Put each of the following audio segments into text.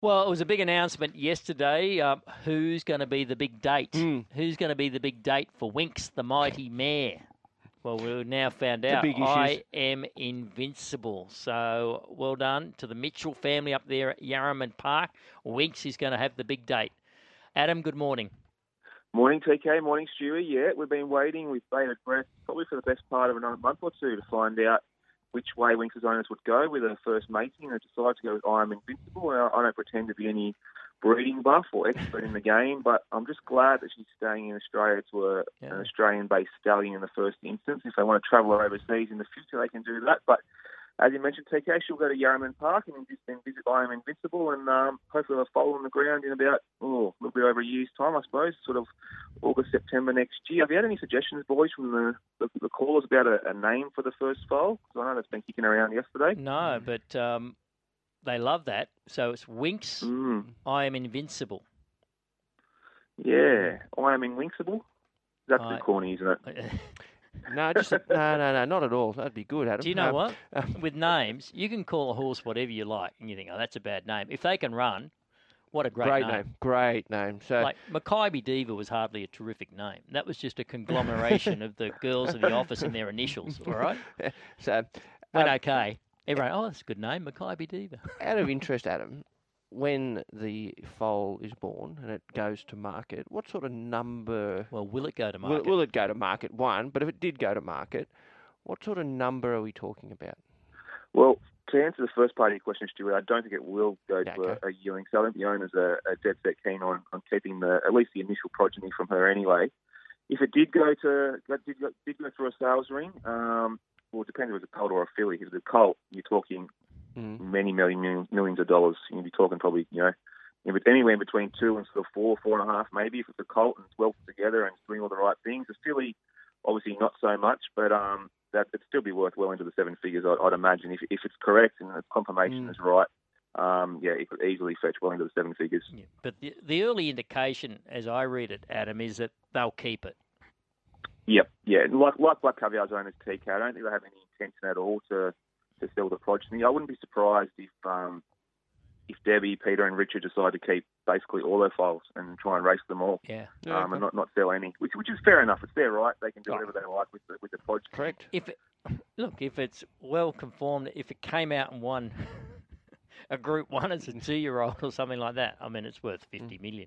Well, it was a big announcement yesterday. Who's going to be the big date? Who's going to be the big date for Winx, the mighty mare? Well, we've now found out big issues. I am invincible. So well done to the Mitchell family up there at Yarraman Park. Winx is going to have the big date. Adam, good morning. Morning, TK. Morning, Stewie. Yeah, we've been waiting with bated breath probably for the best part of another month or two to find out which way Winx's owners would go with her first mating and decided to go with I Am Invincible. I don't pretend to be any breeding buff or expert in the game, but I'm just glad that she's staying in Australia to an Australian-based stallion in the first instance. If they want to travel her overseas in the future, they can do that. But as you mentioned, TK, she'll go to Yarraman Park and then visit I Am Invincible, and hopefully they'll foal on the ground in about a little bit over a year's time, I suppose, sort of August, September next year. Have you had any suggestions, boys, from the callers about a name for the first foal? Because I know that's been kicking around yesterday. No, but they love that. So it's Winx, I Am Invincible. Yeah, I Am Invincible. That's too corny, isn't it? No, no, not at all. That'd be good, Adam. Do you know what? With names, you can call a horse whatever you like, and you think, oh, that's a bad name. If they can run, what a great name. Great name. So, like Mackay Diva was hardly a terrific name. That was just a conglomeration of the girls in the office and their initials, all right? So, went okay. Everyone, oh, that's a good name, Mackay Diva. Out of interest, Adam, when the foal is born and it goes to market, what sort of number... Well, will it go to market? Will it go to market, one? But if it did go to market, what sort of number are we talking about? Well, to answer the first part of your question, Stuart, I don't think it will go to a yearling. So I think the owners are dead set keen on keeping at least the initial progeny from her anyway. If it did go through a sales ring, well, it depends if it was a colt or a filly. If it was a colt, you're talking many millions of dollars. You'd be talking probably, anywhere in between 2 and sort of 4.5 maybe if it's a colt and it's well put together and it's doing all the right things. A filly, obviously not so much, but that'd still be worth well into the 7 figures, I'd imagine, if it's correct and the confirmation is right. It could easily fetch well into the 7 figures. Yeah, but the early indication, as I read it, Adam, is that they'll keep it. Yep, yeah. Like Black Caviar's owners, TK, I don't think they have any intention at all to sell the progeny. I wouldn't be surprised if Debbie, Peter, and Richard decide to keep basically all their foals and try and race them all, and not sell any, which is fair enough. It's their right; they can do whatever they like with the progeny. Correct. If it's well conformed, if it came out and won a Group 1 as a 2-year-old or something like that, I mean, it's worth 50 million.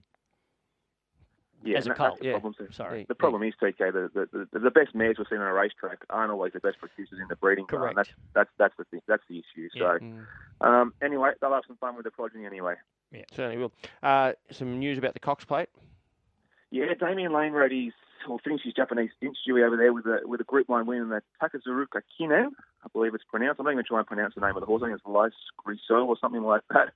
Yeah, as a colt. The problem, the problem is, TK, the best mares we've seen on a racetrack aren't always the best producers in the breeding ground. That's the thing. That's the issue. Yeah. So, anyway, they'll have some fun with the progeny anyway. Yeah, certainly will. Some news about the Cox Plate. Yeah, Damien Lane finished his Japanese stint, Stewie, over there with a Group 1 win in the Takazuruka Kinen, I believe it's pronounced. I'm not even trying to pronounce the name of the horse. I think it's Los Grisot or something like that.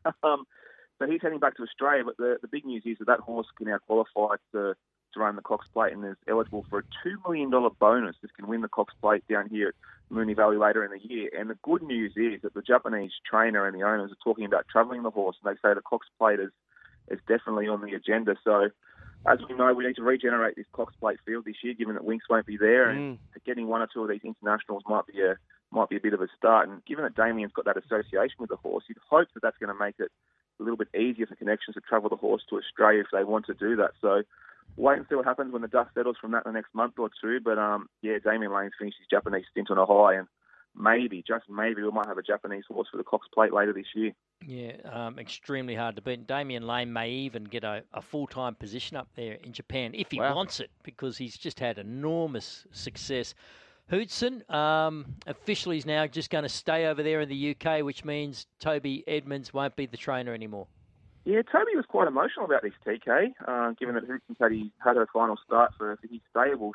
So he's heading back to Australia, but the big news is that horse can now qualify to run the Cox Plate and is eligible for a $2 million bonus. This can win the Cox Plate down here at Moonee Valley later in the year. And the good news is that the Japanese trainer and the owners are talking about travelling the horse, and they say the Cox Plate is definitely on the agenda. So as we know, we need to regenerate this Cox Plate field this year, given that Winx won't be there, and getting 1 or 2 of these internationals might be a bit of a start. And given that Damien's got that association with the horse, you'd hope that that's going to make it a little bit easier for Connections to travel the horse to Australia if they want to do that. So wait and see what happens when the dust settles from that in the next month or two. But Damien Lane's finished his Japanese stint on a high, and maybe, just maybe, we might have a Japanese horse for the Cox Plate later this year. Yeah, extremely hard to beat. Damien Lane may even get a full-time position up there in Japan if he wants it, because he's just had enormous success. Hootson officially is now just going to stay over there in the UK, which means Toby Edmonds won't be the trainer anymore. Yeah, Toby was quite emotional about this, TK, given that Hootson's had her final start for his stable.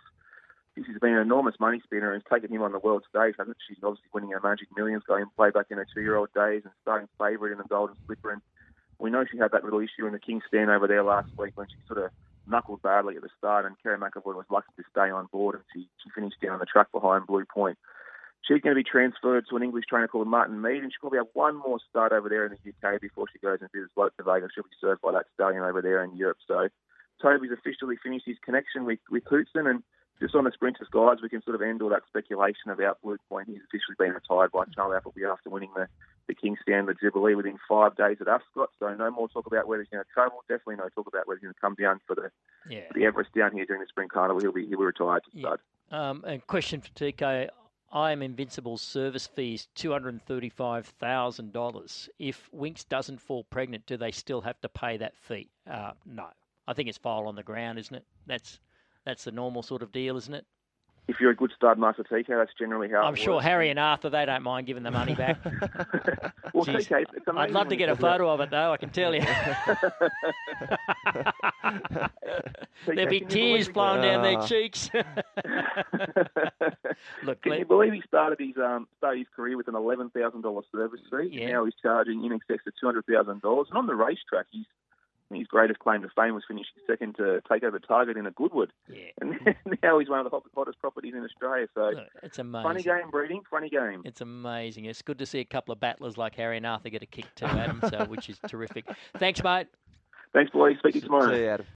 This has been an enormous money spinner and it's taken him on the world stage. I think she's obviously winning her Magic Millions, going play back in her 2-year-old days and starting favourite in the Golden Slipper. And we know she had that little issue in the King's Stand over there last week when she sort of knuckled badly at the start, and Kerry McAvoy was lucky to stay on board, and she finished down the track behind Blue Point. She's going to be transferred to an English trainer called Martin Mead, and she'll probably have one more start over there in the UK before she goes and visits Lope de Vega. She'll be served by that stallion over there in Europe. So Toby's officially finished his connection with Hootson, and just on the sprinters, guys, we can sort of end all that speculation about Blue Point. He's officially been retired by Charlie Appleby after winning the King Standard Jubilee within 5 days at Ascot. So no more talk about whether he's going to travel. Definitely no talk about whether he's going to come down for the Everest down here during the Spring Carnival. He'll be retired to stud. A question for TK. I Am Invincible's service fee is $235,000. If Winx doesn't fall pregnant, do they still have to pay that fee? No. I think it's file on the ground, isn't it? That's the normal sort of deal, isn't it? If you're a good stud master, TK, that's generally how I'm sure Harry and Arthur, they don't mind giving the money back. Well, TK, it's amazing. I'd love to get a photo of it, though, I can tell you. There'd be tears flowing down their cheeks. Look, can you believe he started his career with an $11,000 service fee? Yeah. Now he's charging in excess of $200,000. And on the racetrack, his greatest claim to fame was finishing second to Take Over Target in a Goodwood. Yeah. And now he's one of the hottest properties in Australia. So it's amazing. Funny game, breeding, funny game. It's amazing. It's good to see a couple of battlers like Harry and Arthur get a kick too, Adam, which is terrific. Thanks, mate. Thanks, boys. Speak to you tomorrow. See you, Adam.